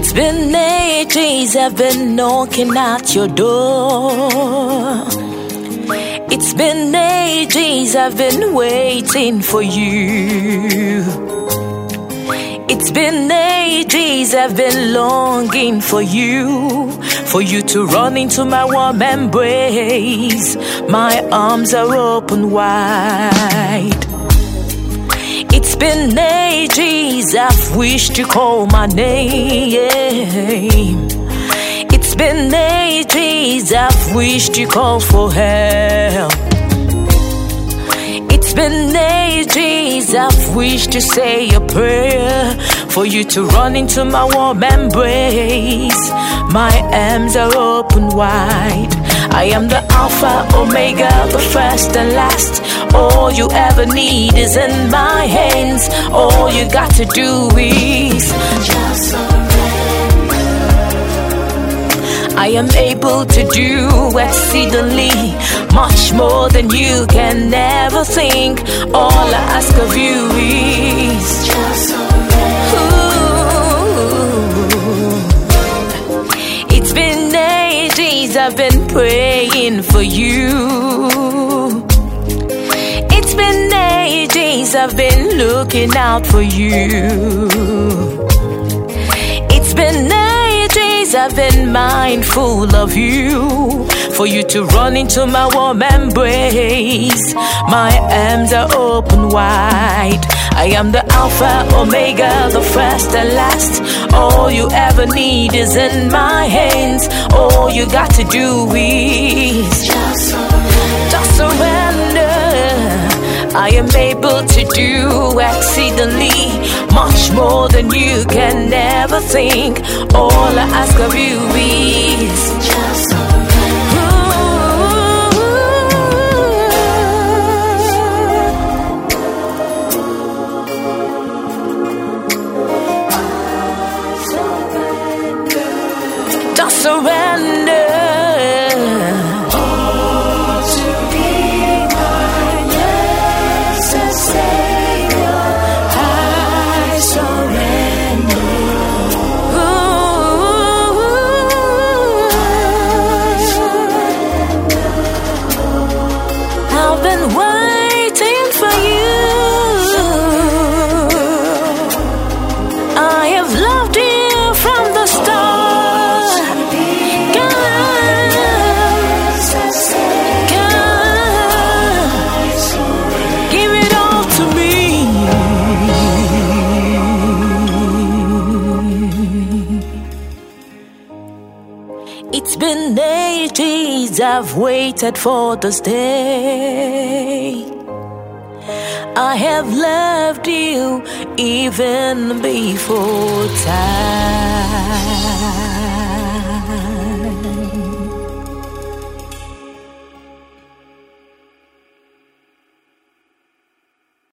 It's been ages I've been knocking at your door. It's been ages I've been waiting for you. It's been ages I've been longing for you to run into my warm embrace. My arms are open wide. It's been ages I've wished to call my name. It's been ages I've wished to call for help. It's been ages I've wished to say a prayer for you to run into my warm embrace. My arms are open wide. I am the Alpha, Omega, the first and last. All you ever need is in my hands. All you got to do is just surrender. I am able to do exceedingly much more than you can ever think. All I ask of you is just surrender. It's been ages I've been praying for you. It's been ages I've been looking out for you. It's been ages I've been mindful of you, for you to run into my warm embrace. My arms are open wide. I am the Alpha, Omega, the first and last. All you ever need is in my hands. All you got to do is just surrender. I am able to do exceedingly much more than you can ever think. All I ask of you is just surrender. Oh, to be my blessed Savior, I surrender. I've been waiting for you. I have loved you from the start. It's been ages I've waited for this day. I have loved you even before time.